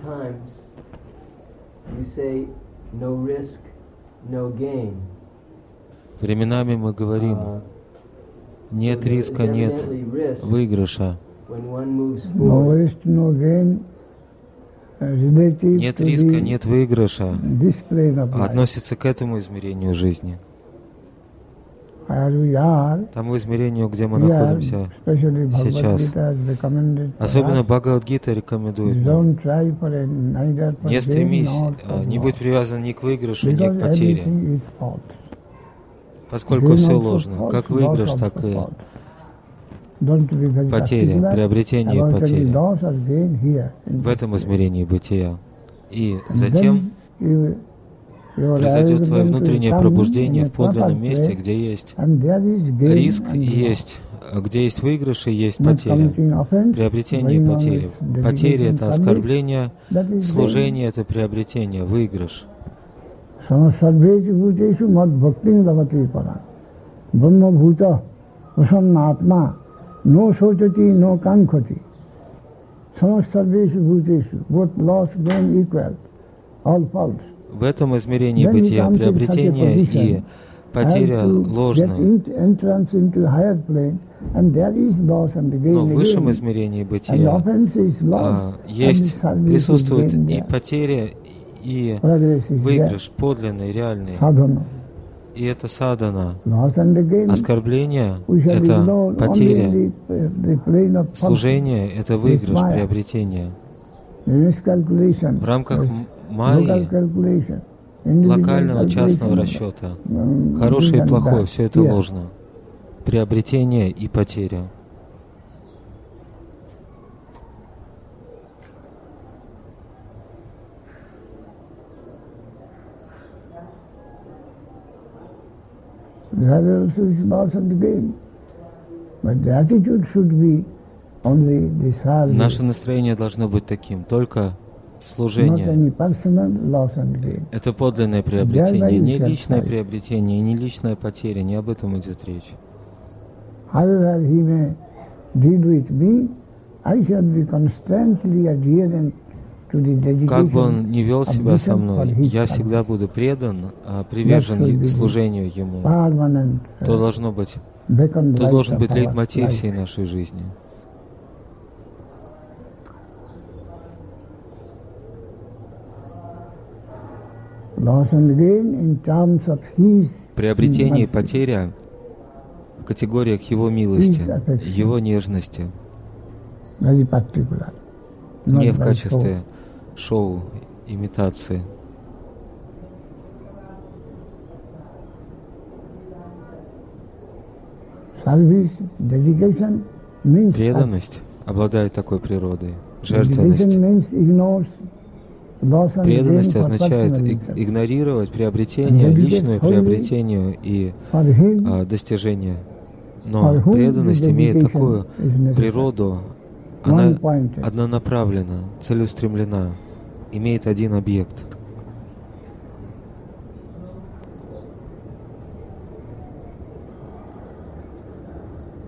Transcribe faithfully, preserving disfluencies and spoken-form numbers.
Временами мы говорим, нет риска, нет выигрыша. Нет риска, нет выигрыша относится к этому измерению жизни. Тому измерению, где мы находимся сейчас. Особенно Бхагавад-гита рекомендует нам: не стремись, не будь привязан ни к выигрышу, ни к потере, поскольку все ложно, как выигрыш, так и потеря, приобретение и потеря в этом измерении бытия. И затем произойдет твое внутреннее пробуждение в подлинном месте, где есть риск и есть, где есть выигрыш и есть потеря, приобретение и потеря. Потеря — это оскорбление, служение — это приобретение, выигрыш. No sochati, no kankhati. Samasarveshu bhuteshu. Both loss, gain equal. All false. В этом измерении бытия приобретение и потеря ложны. Но в высшем измерении бытия а, есть, присутствует и потеря, и выигрыш, подлинный, реальный. И это садхана. Оскорбление — это потеря. Служение — это выигрыш, приобретение. В рамках майи, локального частного расчета, хорошее и плохое — все это ложно. Приобретение и потеря. Наше настроение должно быть таким, только служение. Это подлинное приобретение, не личное приобретение, не личная потеря, не об этом идет речь. Как бы он ни вел себя со мной, я всегда буду предан, привержен служению Ему. То должно быть, то должен быть лейтмотив всей нашей жизни. Приобретение и потеря в категориях Его милости, Его нежности, не в качестве шоу, имитации. Преданность обладает такой природой, жертвенность. Преданность означает игнорировать приобретение, личное приобретение и а, достижение. Но преданность имеет такую природу, она однонаправлена, целеустремлена, имеет один объект.